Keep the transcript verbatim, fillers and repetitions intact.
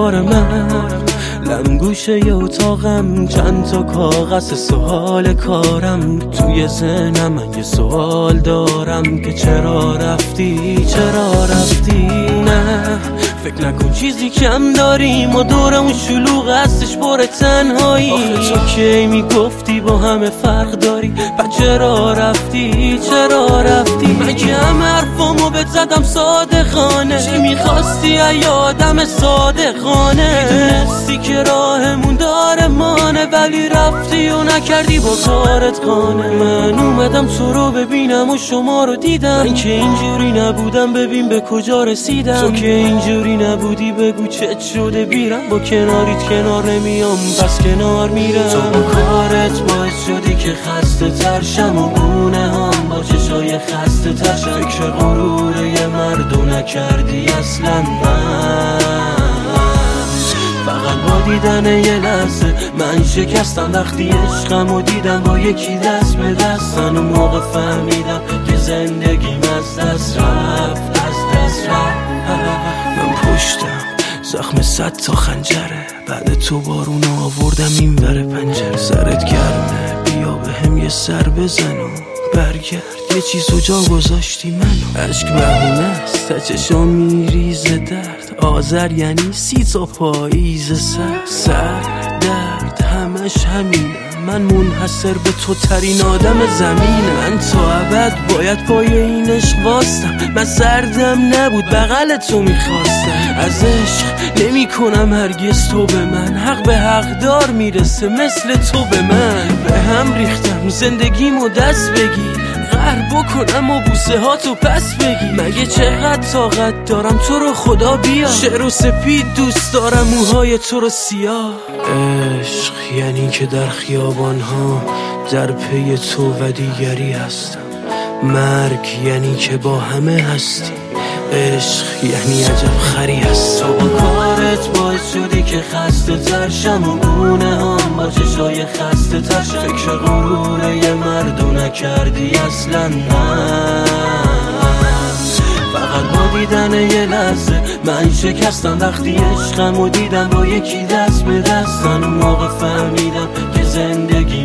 بار من لمگوشه ی اتاقم، چند تا کاغذ سوال کارم توی ذهنم. من یه سوال دارم که چرا رفتی، چرا رفتی؟ نه فکر نکن چیزی کم داریم و دورمون شلوغ هستش پر تنهایی. آخه تو کی میگفتی با همه فرق داری، پس چرا رفتی، چرا رفتی؟ من که همه حرفامو بهت زدم صادقانه، چی میخواستی ای آدم صادقانه؟ میدونستی که راهمون داره مانه، ولی رفتی و نکردی با کارت قانه. من اومدم تو رو ببینم و شما رو دیدم، من که اینجوری نبودم ببین به کجا رسیدم. تو که اینجوری نبودی بگو چت شده بیرم، با کناریت کنار نمیام پس کنار میرم. تو با کارت باعث شدی که خسته تر شم و گونه هم با چشای خسته تر شم. فکر غرور یه مردو نکردی اصلا، من فقط با دیدن یه لحظه من شکستم. وقتی عشقم و دیدم با یکی دست به دستن، اون موقع فهمیدم که زندگیم از دست رفت، از دست رفت. من پشتم زخم صد تا خنجره، بعد تو بارونو آوردم این ور پنجره. سرت گرمه بیا به هم یه سر بزن و برگرد، یه چیزو جا گذاشتی منو. عشق بهونه است تا چشام میریزه درد، آذر یعنی سی تا پاییز سر. سر درد همش همینه، من منحصر به تو ترین آدم زمینه. من تا ابد باید پای این عشق واستم، من سردم نبود بغل تو میخواستم. از عشق نمی کنم هرگز تو به من، حق به حق دار میرسه مثل تو به من. به هم ریختم زندگیمو دست بگیر، قهر بکنم و بوسه ها تو پس بگی. مگه چقدر طاقت دارم تو رو خدا بیا، شعر و سپید دوست دارم موهای تو رو سیاه. عشق یعنی که در خیابان ها در پی تو و دیگری هستم، مرگ یعنی که با همه هستی، عشق یعنی عجب خری هست. تو با کارت باعث شدی که خسته تر شم و گونه هم با چشای خسته تر شم. فکر غرور یه مردو نکردی اصلا، من فقط با دیدن یه لحظه من شکستم. وقتی عشقم و دیدم با یکی دست به دستن، اون موقع فهمیدم که زندگی